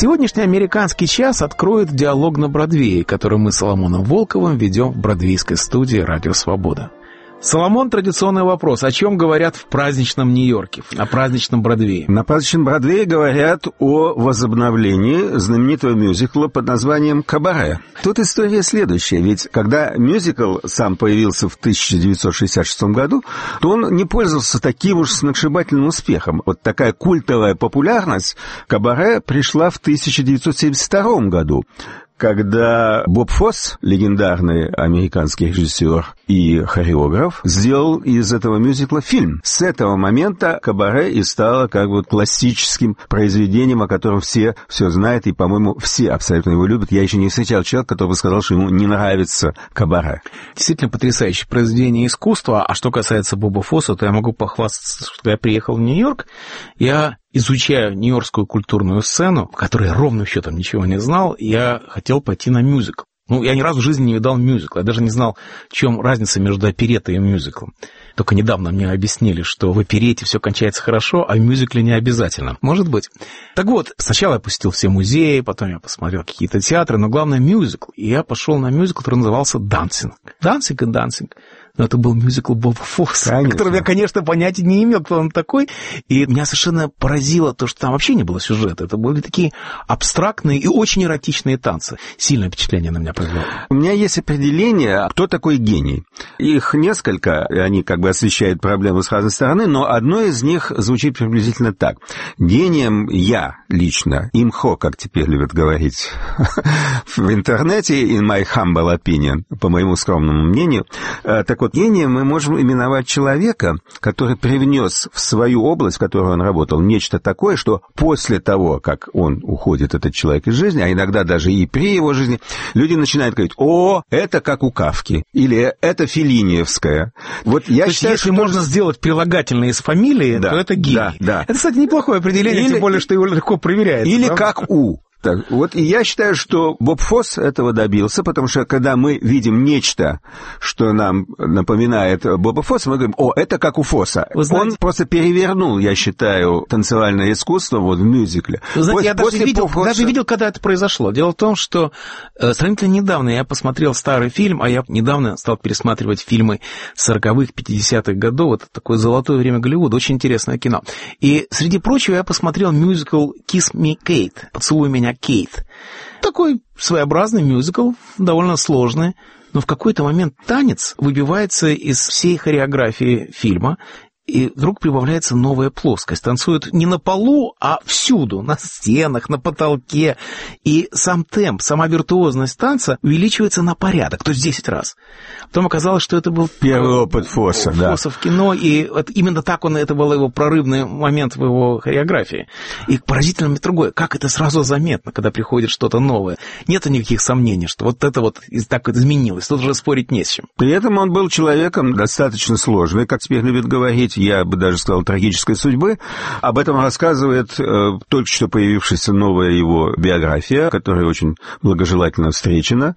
Сегодняшний американский час откроет диалог на Бродвее, который мы с Соломоном Волковым ведем в бродвейской студии «Радио Свобода». Соломон, традиционный вопрос. О чем говорят в праздничном Нью-Йорке, на праздничном Бродвее? На праздничном Бродвее говорят о возобновлении знаменитого мюзикла под названием «Кабаре». Тут история следующая. Ведь когда мюзикл сам появился в 1966 году, то он не пользовался таким уж сногсшибательным успехом. Вот такая культовая популярность «Кабаре» пришла в 1972 году, когда Боб Фосс, легендарный американский режиссер и хореограф, сделал из этого мюзикла фильм. С этого момента «Кабаре» и стало как бы классическим произведением, о котором все знают, и, по-моему, все абсолютно его любят. Я еще не встречал человека, который бы сказал, что ему не нравится «Кабаре». Действительно потрясающее произведение искусства. А что касается Боба Фосса, то я могу похвастаться, что я приехал в Нью-Йорк, я изучая нью-йоркскую культурную сцену, в которой я ровным счетом ничего не знал, я хотел пойти на мюзикл. Я ни разу в жизни не видал мюзикла. Я даже не знал, в чем разница между опереттой и мюзиклом. Только недавно мне объяснили, что в оперете все кончается хорошо, а в мюзикле не обязательно. Может быть. Так вот, сначала я посетил все музеи, потом я посмотрел какие-то театры, но главное мюзикл. И я пошел на мюзикл, который назывался «Дансинг». «Дансинг» и «Дансинг». Но это был мюзикл Боба Фосса, о котором я, конечно, понятия не имел, кто он такой. И меня совершенно поразило то, что там вообще не было сюжета. Это были такие абстрактные и очень эротичные танцы. Сильное впечатление на меня произвело. У меня есть определение, кто такой гений. Их несколько, и они как бы освещают проблемы с разной стороны, но одно из них звучит приблизительно так. Гением я лично, имхо, как теперь любят говорить в интернете, in my humble opinion, по моему скромному мнению, так вот, гением мы можем именовать человека, который привнес в свою область, в которой он работал, нечто такое, что после того, как он уходит, этот человек, из жизни, а иногда даже и при его жизни, люди начинают говорить: «О, это как у Кафки», или «это феллиниевская». Вот я считаю, если можно сделать прилагательное из фамилии, то это гений. Да. Это, кстати, неплохое определение, тем более, что его легко проверяется. Или как у. Так, вот, и я считаю, что Боб Фосс этого добился, потому что, когда мы видим нечто, что нам напоминает Боба Фосса, мы говорим: «О, это как у Фосса». Он просто перевернул, я считаю, танцевальное искусство вот в мюзикле. Вы знаете, я даже видел, когда это произошло. Дело в том, что сравнительно недавно я посмотрел старый фильм, а я недавно стал пересматривать фильмы 40-х, 50-х годов. Это такое золотое время Голливуда, очень интересное кино. И, среди прочего, я посмотрел мюзикл «Kiss Me, Kate», «Поцелуй меня, Кейт». Такой своеобразный мюзикл, довольно сложный, но в какой-то момент танец выбивается из всей хореографии фильма, и вдруг прибавляется новая плоскость. Танцуют не на полу, а всюду, на стенах, на потолке. И сам темп, сама виртуозность танца увеличивается на порядок, то есть в 10 раз. Потом оказалось, что это был первый опыт Фосса, Фосса в кино, и именно так это был его прорывный момент в его хореографии. И поразительно другое, как это сразу заметно, когда приходит что-то новое. Нет никаких сомнений, что вот это вот так изменилось, тут уже спорить не с чем. При этом он был человеком достаточно сложным, как теперь любят говорить, я бы даже сказал, трагической судьбы. Об этом рассказывает только что появившаяся новая его биография, которая очень благожелательно встречена.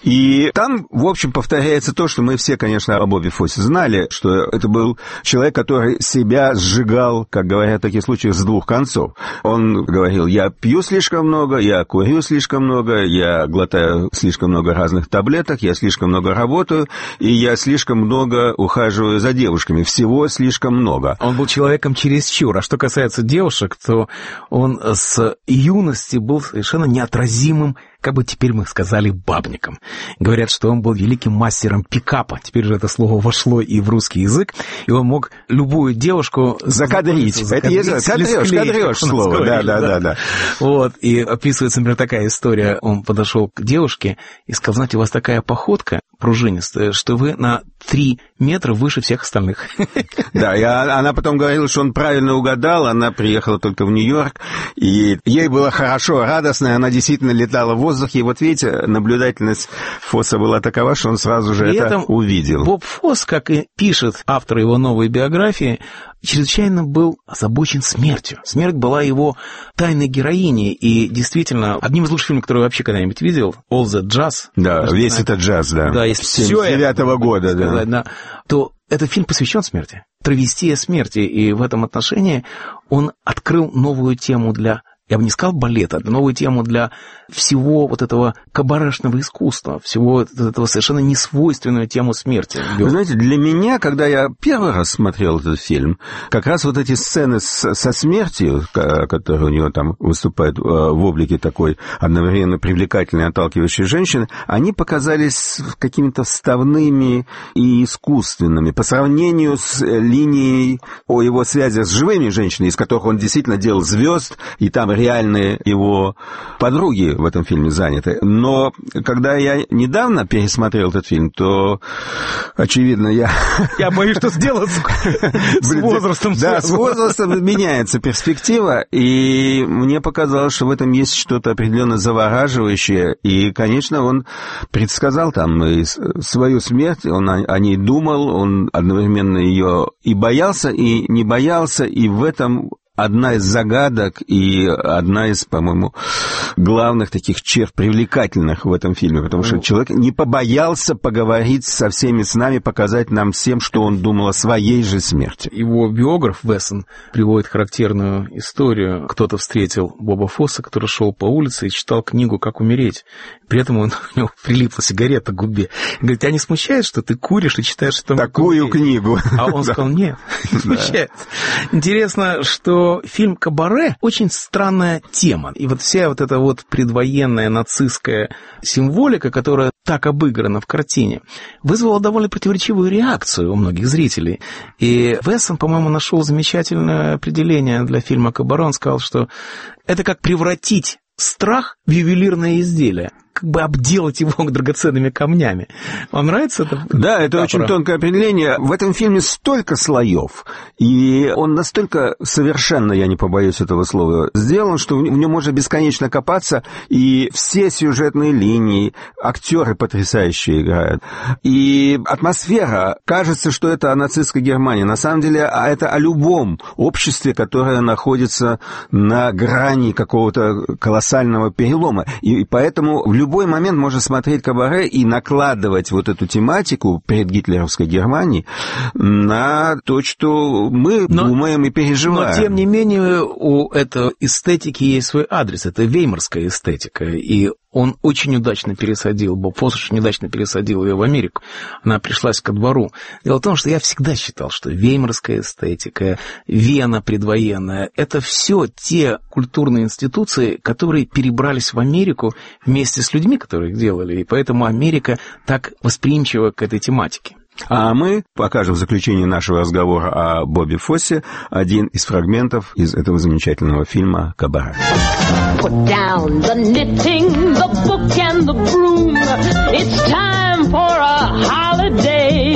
И там, в общем, повторяется то, что мы все, конечно, о Бобе Фоссе знали, что это был человек, который себя сжигал, как говорят в таких случаях, с двух концов. Он говорил: я пью слишком много, я курю слишком много, я глотаю слишком много разных таблеток, я слишком много работаю, и я слишком много ухаживаю за девушками. Всего слишком много. Он был человеком чересчур. А что касается девушек, то он с юности был совершенно неотразимым, как бы теперь мы сказали, бабником. Говорят, что он был великим мастером пикапа. Теперь же это слово вошло и в русский язык, и он мог любую девушку закадрить. Это кадрёшь слово. Да. Вот, и описывается, например, такая история. Он подошел к девушке и сказал: знаете, у вас такая походка пружинистая, что вы на 3 метра выше всех остальных. Да, и она потом говорила, что он правильно угадал, она приехала только в Нью-Йорк, и ей было хорошо, радостно, она действительно летала в воздухе, и вот видите, наблюдательность Фосса была такова, что он сразу же это увидел. Боб Фосс, как и пишет автор его новой биографии, чрезвычайно был озабочен смертью. Смерть была его тайной героиней, и действительно, одним из лучших фильмов, который я вообще когда-нибудь видел, «All That Jazz». Да, весь этот джаз, да. Да, если все 79-го года, да. То этот фильм посвящен смерти, травестия смерти, и в этом отношении он открыл новую тему для я бы не сказал балета, это новую тему для всего вот этого кабарешного искусства, всего этого совершенно несвойственную тему смерти. Вы знаете, для меня, когда я первый раз смотрел этот фильм, как раз вот эти сцены со смертью, которые у него там выступают в облике такой одновременно привлекательной, отталкивающей женщины, они показались какими-то вставными и искусственными по сравнению с линией о его связи с живыми женщинами, из которых он действительно делал звезд, и там реальные его подруги в этом фильме заняты. Но когда я недавно пересмотрел этот фильм, то, очевидно, я боюсь, что сделать с возрастом. Да, с возрастом меняется перспектива, и мне показалось, что в этом есть что-то определенно завораживающее. И, конечно, он предсказал там и свою смерть, он о ней думал, он одновременно ее и боялся, и не боялся, и в этом одна из загадок и одна из, по-моему, главных таких черт привлекательных в этом фильме, потому что человек не побоялся поговорить со всеми с нами, показать нам всем, что он думал о своей же смерти. Его биограф Вессон приводит характерную историю. Кто-то встретил Боба Фосса, который шел по улице и читал книгу «Как умереть». При этом у него прилипла сигарета к губе. Говорит, тебя не смущает, что ты куришь и читаешь там такую книгу? А он сказал, нет, не смущает. Интересно, что фильм «Кабаре» очень странная тема. И вот вся вот эта вот предвоенная нацистская символика, которая так обыграна в картине, вызвала довольно противоречивую реакцию у многих зрителей. И Вессон, по-моему, нашел замечательное определение для фильма «Кабаре». Он сказал, что это как превратить страх в ювелирное изделие, как бы обделать его драгоценными камнями. Вам нравится это? Да, это очень тонкое определение. В этом фильме столько слоев, и он настолько совершенно, я не побоюсь этого слова, сделан, что в нем можно бесконечно копаться, и все сюжетные линии, актеры потрясающие играют. И атмосфера, кажется, что это о нацистской Германии. На самом деле, это о любом обществе, которое находится на грани какого-то колоссального перелома. И поэтому в любой момент можно смотреть «Кабаре» и накладывать вот эту тематику предгитлеровской Германии на то, что мы думаем и переживаем. Но, тем не менее, у этой эстетики есть свой адрес. Это веймарская эстетика. И он очень удачно пересадил, Боб Фосс очень удачно пересадил ее в Америку. Она пришлась ко двору. Дело в том, что я всегда считал, что веймарская эстетика, Вена предвоенная, это все те культурные институции, которые перебрались в Америку вместе с людьми, которые их делали. И поэтому Америка так восприимчива к этой тематике. А мы покажем в заключении нашего разговора о Бобе Фоссе один из фрагментов из этого замечательного фильма «Кабаре». Put down the knitting, the book and the broom. It's time for a holiday.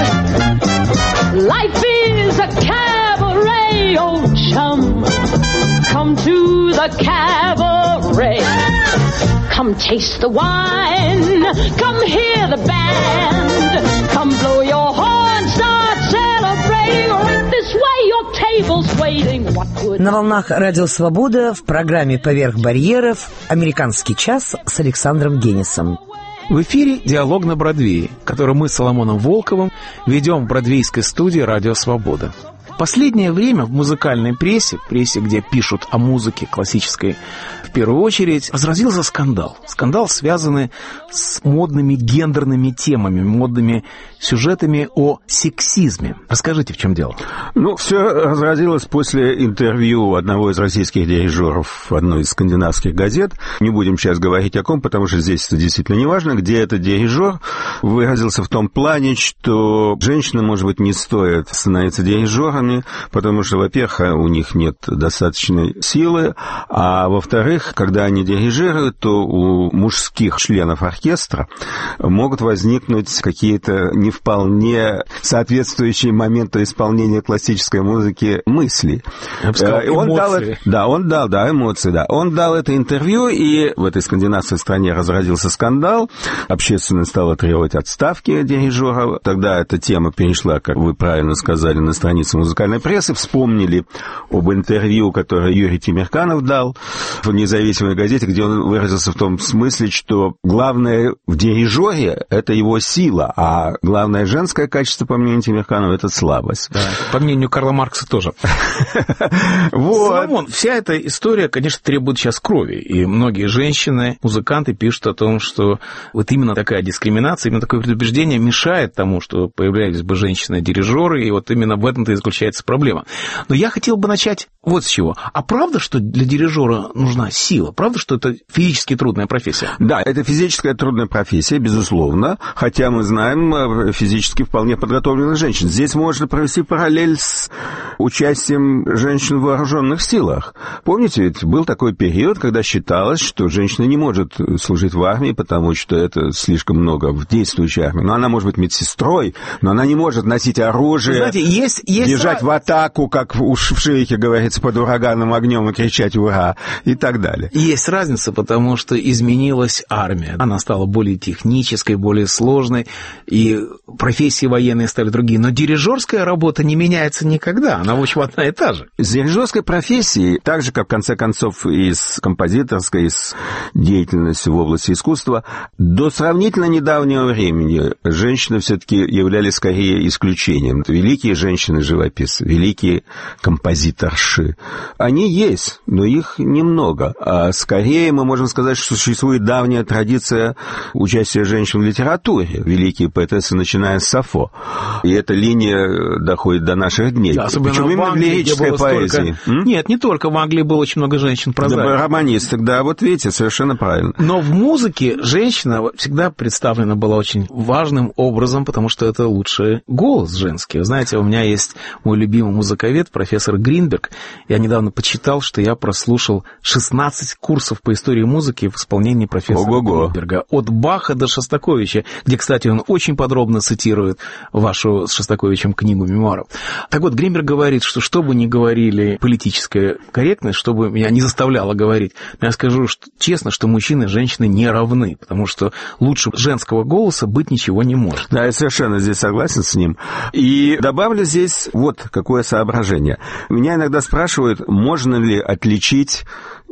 Life is a cabaret, old chum. Come to the cabaret. Come taste the wine. Come hear the band. Come blow your horn, start celebrating. Right this way, your table's waiting. What would... На волнах Радио Свобода в программе «Поверх барьеров» «Американский час» с Александром Генисом. В эфире «Диалог на Бродвее», который мы с Соломоном Волковым ведем в бродвейской студии «Радио Свобода». В последнее время в музыкальной прессе, где пишут о музыке классической в первую очередь, разразился скандал. Скандал, связанный с модными гендерными темами, модными сюжетами о сексизме. Расскажите, в чем дело? Все разразилось после интервью одного из российских дирижеров в одной из скандинавских газет. Не будем сейчас говорить о ком, потому что здесь это действительно не важно, где этот дирижер выразился в том плане, что женщины, может быть, не стоит становиться дирижерами, потому что, во-первых, у них нет достаточной силы, а во-вторых, когда они дирижируют, то у мужских членов оркестра могут возникнуть какие-то не вполне соответствующие моменту исполнения классической музыки мысли. Я бы сказал, эмоции. Эмоции, да. Он дал это интервью, и в этой скандинавской стране разразился скандал. Общественность стала требовать отставки дирижера. Тогда эта тема перешла, как вы правильно сказали, на страницу музыкальной музыкальной прессы вспомнили об интервью, которое Юрий Тимирканов дал в «Независимой газете», где он выразился в том смысле, что главное в дирижере – это его сила, а главное женское качество, по мнению Тимирканова, это слабость. Да, по мнению Карла Маркса тоже. Вот. Вся эта история, конечно, требует сейчас крови, и многие женщины, музыканты пишут о том, что вот именно такая дискриминация, именно такое предубеждение мешает тому, что появлялись бы женщины-дирижеры, и вот именно в этом-то и заключается проблема. Но я хотел бы начать вот с чего. А правда, что для дирижера нужна сила? Правда, что это физически трудная профессия? Да, это физическая трудная профессия, безусловно, хотя мы знаем физически вполне подготовленных женщин. Здесь можно провести параллель с участием женщин в вооруженных силах. Помните, ведь был такой период, когда считалось, что женщина не может служить в армии, потому что это слишком много в действующей армии. Но она может быть медсестрой, но она не может носить оружие, знаете, есть бежать в атаку, как уж в Шейхе говорится, под ураганным огнем и кричать «Ура!» и так далее. Есть разница, потому что изменилась армия. Она стала более технической, более сложной, и профессии военные стали другие. Но дирижерская работа не меняется никогда, она, в общем, одна и та же. С дирижерской профессией, так же, как, в конце концов, и с композиторской, и с деятельностью в области искусства, до сравнительно недавнего времени женщины все-таки являлись скорее исключением. Великие женщины-живописцы, великие композиторши, они есть, но их немного. А скорее мы можем сказать, что существует давняя традиция участия женщин в литературе. Великие поэтессы, начиная с Сафо. И эта линия доходит до наших дней. Да, особенно причем именно в лирической поэзии. Нет, не только в Англии было очень много женщин-прозаиков. Да, романисток, да, вот видите, совершенно правильно. Но в музыке женщина всегда представлена была очень важным образом, потому что это лучший голос женский. Вы знаете, у меня есть мой любимый музыковед, профессор Гринберг. Я недавно почитал, что я прослушал 16 курсов по истории музыки в исполнении профессора Гринберга. От Баха до Шостаковича, где, кстати, он очень подробно цитирует вашу с Шостаковичем книгу мемуаров. Так вот, Гринберг говорит, что бы ни говорили политическая корректность, что бы меня не заставляло говорить, но я скажу честно, что мужчины и женщины не равны, потому что лучше женского голоса быть ничего не может. Да, я совершенно здесь согласен с ним. И добавлю здесь вот какое соображение. Меня иногда спрашивают, можно ли отличить,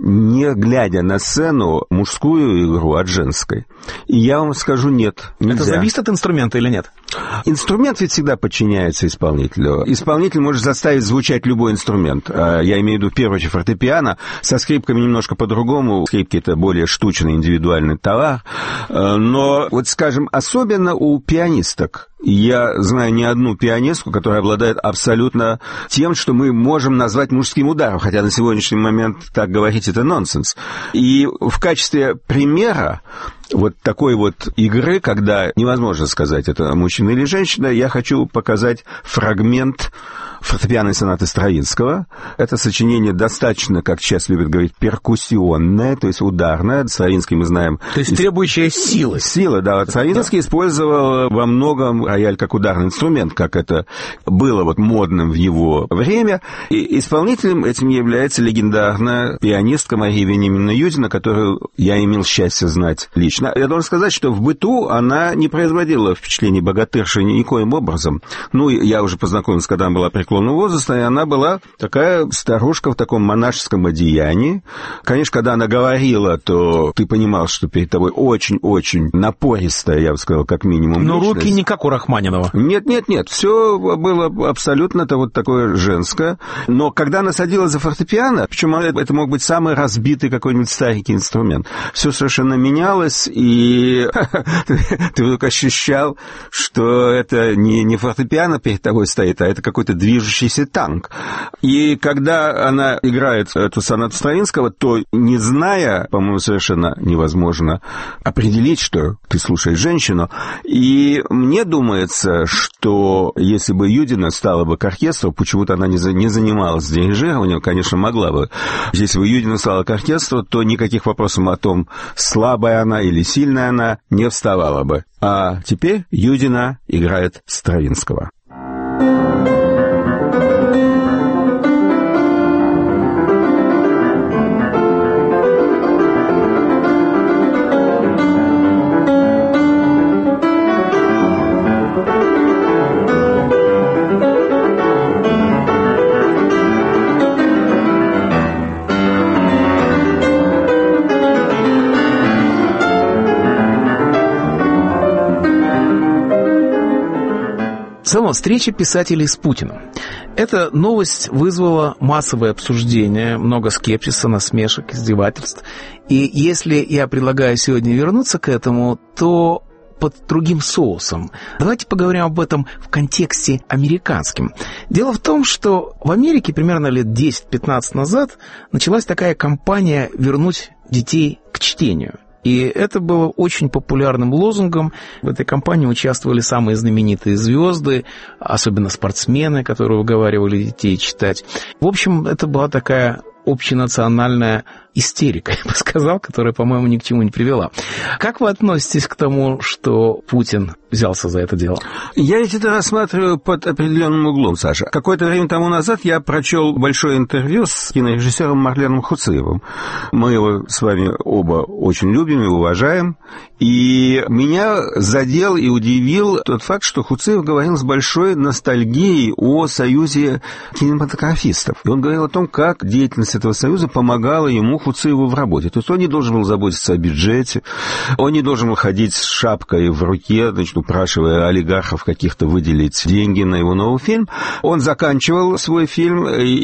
не глядя на сцену, мужскую игру от женской. И я вам скажу, нет, нельзя. Это зависит от инструмента или нет? Инструмент ведь всегда подчиняется исполнителю. Исполнитель может заставить звучать любой инструмент. Я имею в виду, в первую очередь, фортепиано. Со скрипками немножко по-другому. Скрипки — это более штучный, индивидуальный товар. Но, вот скажем, особенно у пианисток. Я знаю не одну пианистку, которая обладает абсолютно тем, что мы можем назвать мужским ударом, хотя на сегодняшний момент так говорить — это нонсенс. И в качестве примера вот такой вот игры, когда невозможно сказать, это мужчина или женщина, я хочу показать фрагмент фортепианной сонаты Стравинского. Это сочинение достаточно, как сейчас любят говорить, перкуссионное, то есть ударное. Стравинский мы знаем... То есть требующая силы. Сила, да. Стравинский использовал во многом рояль как ударный инструмент, как это было вот модным в его время. И исполнителем этим является легендарная пианистка Мария Вениаминовна Юдина, которую я имел счастье знать лично. Я должен сказать, что в быту она не производила впечатление богатырши никоим образом. Ну, я уже познакомился, когда она была преклонного возраста, и она была такая старушка в таком монашеском одеянии. Конечно, когда она говорила, то ты понимал, что перед тобой очень-очень напористая, я бы сказал, как минимум, но личность. Руки не как у Рахманинова. Нет, все было абсолютно вот такое женское. Но когда она садилась за фортепиано, причем это мог быть самый разбитый какой-нибудь старенький инструмент, все совершенно менялось, и ты вдруг ощущал, что это не фортепиано перед тобой стоит, а это какой-то движущийся танк. И когда она играет эту сонату Стравинского, то, не зная, по-моему, совершенно невозможно определить, что ты слушаешь женщину. И мне думается, что если бы Юдина стала бы к оркестру, почему-то она не занималась дирижированием, конечно, могла бы. Если бы Юдина стала к оркестру, то никаких вопросов о том, слабая она или сильная она, не вставала бы. А теперь Юдина играет Стравинского. Сама встреча писателей с Путиным. Эта новость вызвала массовое обсуждение, много скепсиса, насмешек, издевательств. И если я предлагаю сегодня вернуться к этому, то под другим соусом. Давайте поговорим об этом в контексте американском. Дело в том, что в Америке примерно лет 10-15 назад началась такая кампания «Вернуть детей к чтению». И это было очень популярным лозунгом. В этой кампании участвовали самые знаменитые звезды, особенно спортсмены, которые уговаривали детей читать. В общем, это была такая общенациональная истерика, я бы сказал, которая, по-моему, ни к чему не привела. Как вы относитесь к тому, что Путин взялся за это дело? Я ведь это рассматриваю под определенным углом, Саша. Какое-то время тому назад я прочел большое интервью с кинорежиссером Марленом Хуцеевым. Мы его с вами оба очень любим и уважаем. И меня задел и удивил тот факт, что Хуцеев говорил с большой ностальгией о союзе кинематографистов. И он говорил о том, как деятельность этого союза помогала ему, Хуцееву, в работе. То есть он не должен был заботиться о бюджете, он не должен был ходить с шапкой в руке, значит, упрашивая олигархов каких-то выделить деньги на его новый фильм. Он заканчивал свой фильм,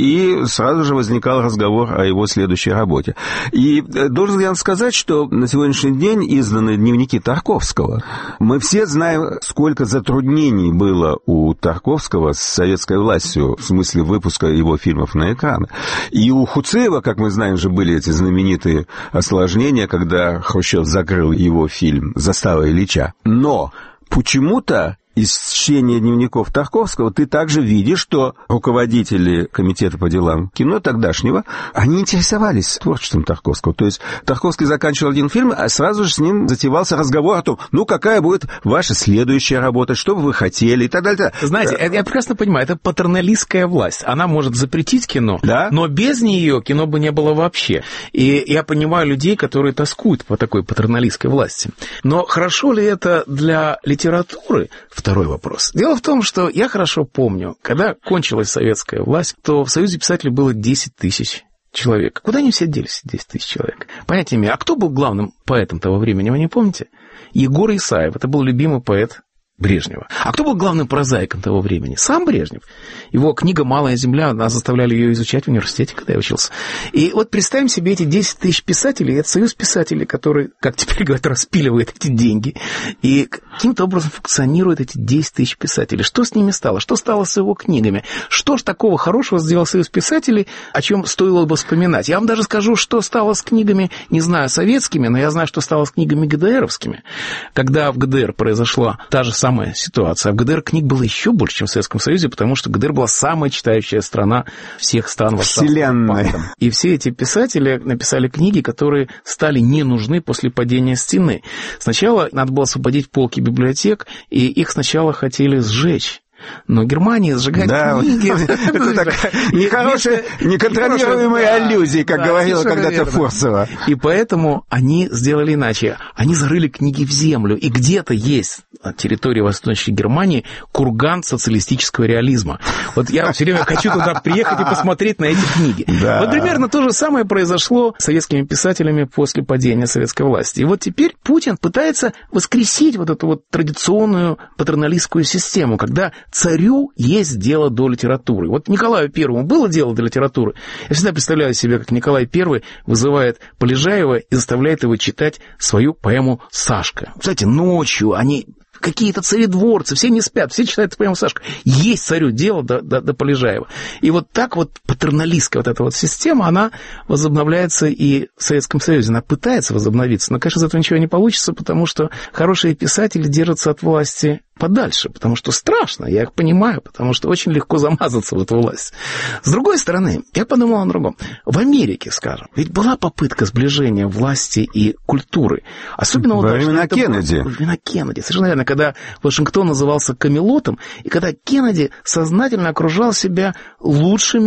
и сразу же возникал разговор о его следующей работе. И должен я вам сказать, что на сегодняшний день изданы дневники Тарковского. Мы все знаем, сколько затруднений было у Тарковского с советской властью в смысле выпуска его фильмов на экраны. И у Хуцеева, как мы знаем, же были эти знаменитые осложнения, когда Хрущев закрыл его фильм «Застава Ильича». Но почему-то из чтения дневников Тарковского ты также видишь, что руководители Комитета по делам кино тогдашнего, они интересовались творчеством Тарковского. То есть Тарковский заканчивал один фильм, а сразу же с ним затевался разговор о том, ну, какая будет ваша следующая работа, что бы вы хотели и так далее. Знаете, я прекрасно понимаю, это патерналистская власть. Она может запретить кино, да? Но без нее кино бы не было вообще. И я понимаю людей, которые тоскуют по такой патерналистской власти. Но хорошо ли это для литературы? Второй вопрос. Дело в том, что я хорошо помню, когда кончилась советская власть, то в Союзе писателей было 10 тысяч человек. Куда они все делись, 10 тысяч человек? Понятия не имею. А кто был главным поэтом того времени, вы не помните? Егор Исаев. Это был любимый поэт Брежнева. А кто был главным прозаиком того времени? Сам Брежнев. Его книга «Малая земля», нас заставляли ее изучать в университете, когда я учился. И вот представим себе эти 10 тысяч писателей, это союз писателей, который, как теперь говорят, распиливает эти деньги. И каким-то образом функционируют эти 10 тысяч писателей. Что с ними стало? Что стало с его книгами? Что ж такого хорошего сделал союз писателей, о чем стоило бы вспоминать? Я вам даже скажу, что стало с книгами, не знаю, советскими, но я знаю, что стало с книгами ГДРовскими. Когда в ГДР произошла та же самая ситуация. А в ГДР книг было еще больше, чем в Советском Союзе, потому что ГДР была самая читающая страна всех стран Вселенной. И все эти писатели написали книги, которые стали не нужны после падения стены. Сначала надо было освободить полки библиотек, и их сначала хотели сжечь. Но Германия сжигает книги. Это такая нехорошая, неконтролируемая аллюзия, как говорила когда-то Фурцева. И поэтому они сделали иначе. Они зарыли книги в землю. И где-то есть на территории Восточной Германии курган социалистического реализма. Вот я все время хочу туда приехать и посмотреть на эти книги. Да. Вот примерно то же самое произошло с советскими писателями после падения советской власти. И вот теперь Путин пытается воскресить вот эту вот традиционную патерналистскую систему, когда царю есть дело до литературы. Вот Николаю Первому было дело до литературы. Я всегда представляю себе, как Николай Первый вызывает Полежаева и заставляет его читать свою поэму «Сашка». Кстати, ночью они... Какие-то царедворцы, все не спят, все читают поэму «Сашка». Есть царю дело до Полежаева. И вот так вот патерналистская вот эта вот система, она возобновляется и в Советском Союзе. Она пытается возобновиться, но, конечно, из этого ничего не получится, потому что хорошие писатели держатся от власти подальше, потому что страшно, я их понимаю, потому что очень легко замазаться в эту власть. С другой стороны, я подумал о другом. В Америке, скажем, ведь была попытка сближения власти и культуры. Особенно во времена Кеннеди. Во времена Кеннеди, совершенно верно, когда Вашингтон назывался Камелотом, и когда Кеннеди сознательно окружал себя лучшими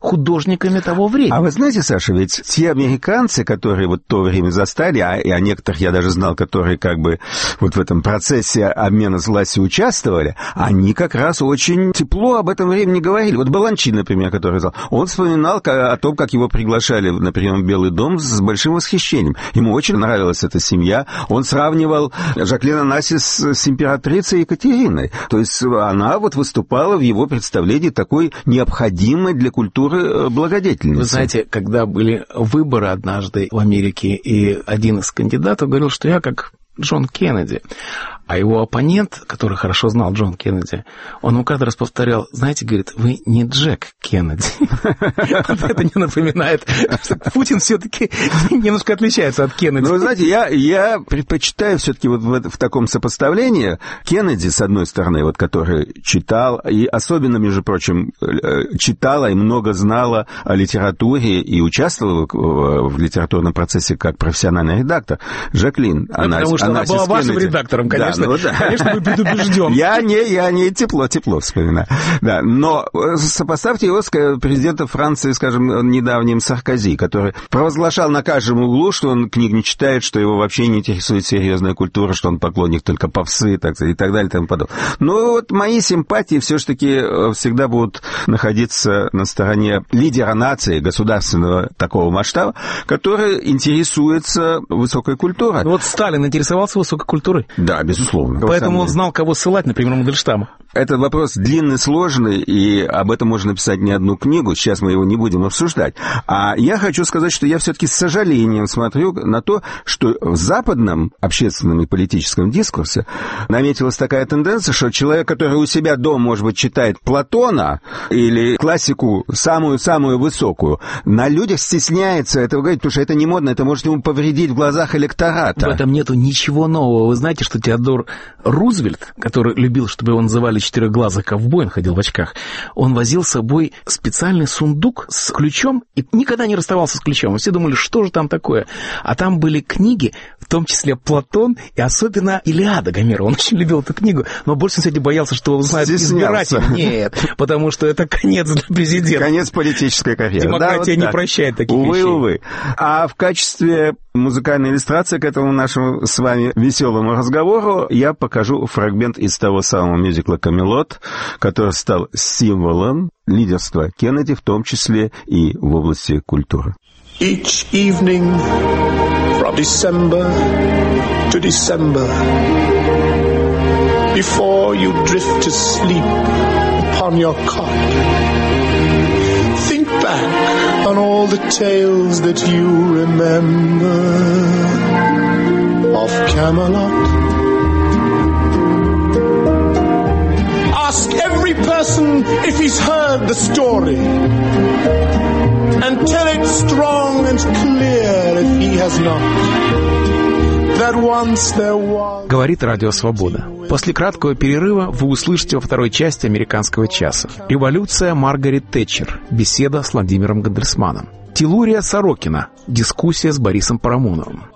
художниками того времени. А вы знаете, Саша, ведь те американцы, которые вот то время застали, и о некоторых я даже знал, которые как бы вот в этом процессе обмена властью участвовали, они как раз очень тепло об этом времени говорили. Вот Баланчи, например, который знал, он вспоминал о том, как его приглашали, например, в Белый дом с большим восхищением. Ему очень нравилась эта семья. Он сравнивал Жаклин Онассис с императрицей Екатериной. То есть она вот выступала в его представлении такой необходимой для культуры благодетельницей. Вы знаете, когда были выборы однажды в Америке, и один из кандидатов говорил, что я как Джон Кеннеди. А его оппонент, который хорошо знал Джон Кеннеди, он ему каждый раз повторял, знаете, говорит, вы не Джек Кеннеди. Вот это не напоминает, что Путин все-таки немножко отличается от Кеннеди. Ну, вы знаете, я предпочитаю все-таки вот в таком сопоставлении Кеннеди, с одной стороны, вот который читал, и особенно, между прочим, читала и много знала о литературе и участвовала в литературном процессе как профессиональный редактор. Жаклин, потому что она была вашим редактором, конечно. Конечно, вы предубежден. Я не тепло вспоминаю. Да, но сопоставьте его с президентом Франции, скажем, недавним Саркози, который провозглашал на каждом углу, что он книг не читает, что его вообще не интересует серьезная культура, что он поклонник только попсы, так сказать, и так далее, и тому подобное. Но вот мои симпатии все-таки всегда будут находиться на стороне лидера нации, государственного такого масштаба, который интересуется высокой культурой. Вот Сталин интересовался высокой культурой? Да, безусловно. Поэтому он знал, кого ссылать, например, Мандельштама. Этот вопрос длинный, сложный, и об этом можно написать не одну книгу, сейчас мы его не будем обсуждать. А я хочу сказать, что я все-таки с сожалением смотрю на то, что в западном общественном и политическом дискурсе наметилась такая тенденция, что человек, который у себя дома, может быть, читает Платона или классику самую-самую высокую, на людях стесняется этого говорить, потому что это не модно, это может ему повредить в глазах электората. В этом нету ничего нового. Вы знаете, что Теодор Рузвельт, который любил, чтобы его называли четырехглазый ковбой, он ходил в очках, он возил с собой специальный сундук с ключом и никогда не расставался с ключом. И все думали, что же там такое? А там были книги, в том числе Платон и особенно Илиада Гомера. Он очень любил эту книгу, но больше, кстати, боялся, что его узнают избиратели. Нет, потому что это конец для президента. Конец политической карьеры. Демократия не прощает таких вещей. Увы. А в качестве музыкальной иллюстрации к этому нашему с вами веселому разговору я покажу фрагмент из того самого мюзикла «Камелот», который стал символом лидерства Кеннеди, в том числе и в области культуры. Each evening from December to December, before you drift to sleep upon your cot, think back on all the tales that you remember of Camelot. Ask every person if he's heard the story, and tell it strong and clear if he has not, that once there was... Говорит Радио Свобода. После краткого перерыва вы услышите во второй части «Американского часа». Революция Маргарет Тэтчер. Беседа с Владимиром Гандельсманом. Телурия Сорокина. Дискуссия с Борисом Парамоновым.